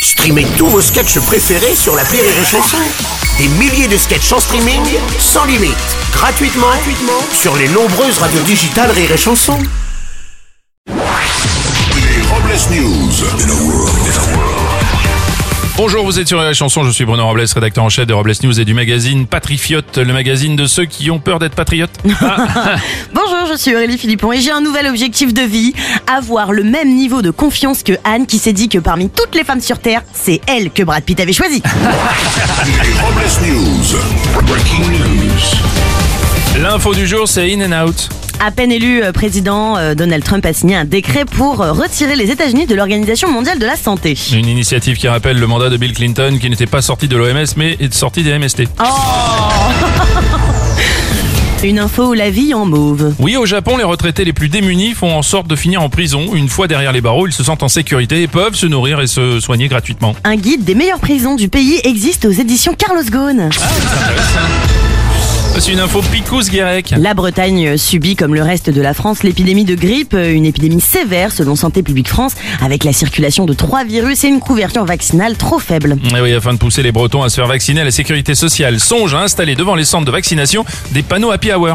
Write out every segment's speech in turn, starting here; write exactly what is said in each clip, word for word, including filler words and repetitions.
Streamez tous vos sketchs préférés sur l'appli Rire et Chanson. Des milliers de sketchs en streaming, sans limite, gratuitement, gratuitement sur les nombreuses radios digitales Rire et Chanson. Les Robles News. Bonjour, vous êtes sur la chanson, je suis Bruno Robles, rédacteur en chef des Robles News et du magazine Patriote, le magazine de ceux qui ont peur d'être patriotes. Ah. Bonjour, je suis Aurélie Philippon et j'ai un nouvel objectif de vie, avoir le même niveau de confiance que Anne qui s'est dit que parmi toutes les femmes sur Terre, c'est elle que Brad Pitt avait choisi. Les Robles News. Breaking news. L'info du jour, c'est In and Out. À peine élu euh, président, euh, Donald Trump a signé un décret pour euh, retirer les États-Unis de l'Organisation mondiale de la santé. Une initiative qui rappelle le mandat de Bill Clinton qui n'était pas sorti de l'O M S mais est sorti des M S T. Oh. Une info, la vie en mauve. Oui, au Japon, les retraités les plus démunis font en sorte de finir en prison. Une fois derrière les barreaux, ils se sentent en sécurité et peuvent se nourrir et se soigner gratuitement. Un guide des meilleures prisons du pays existe aux éditions Carlos Ghosn. Ah, c'est intéressant. C'est une info Picous-Guérec. La Bretagne subit, comme le reste de la France, l'épidémie de grippe, une épidémie sévère selon Santé publique France, avec la circulation de trois virus et une couverture vaccinale trop faible. Et oui, afin de pousser les Bretons à se faire vacciner, la sécurité sociale songe à installer devant les centres de vaccination des panneaux happy hour.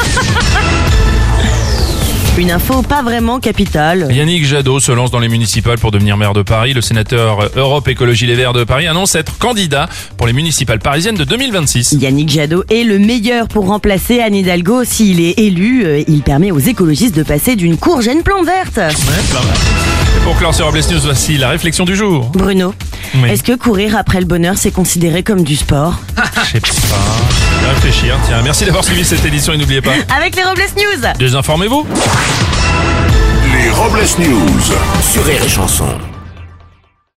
Une info pas vraiment capitale. Yannick Jadot se lance dans les municipales pour devenir maire de Paris. Le sénateur Europe Écologie Les Verts de Paris annonce être candidat pour les municipales parisiennes de deux mille vingt-six. Yannick Jadot est le meilleur pour remplacer Anne Hidalgo. S'il est élu, il permet aux écologistes de passer d'une courge à une plante verte. Ouais, pas mal. Et pour clore sur Robles News, voici la réflexion du jour. Bruno, Oui. est-ce que courir après le bonheur, c'est considéré comme du sport? Je sais pas. Je vais réfléchir. Tiens, merci d'avoir suivi cette édition et n'oubliez pas, Avec les Robles News. désinformez-vous. Les Robles News. Sur Rire et Chanson.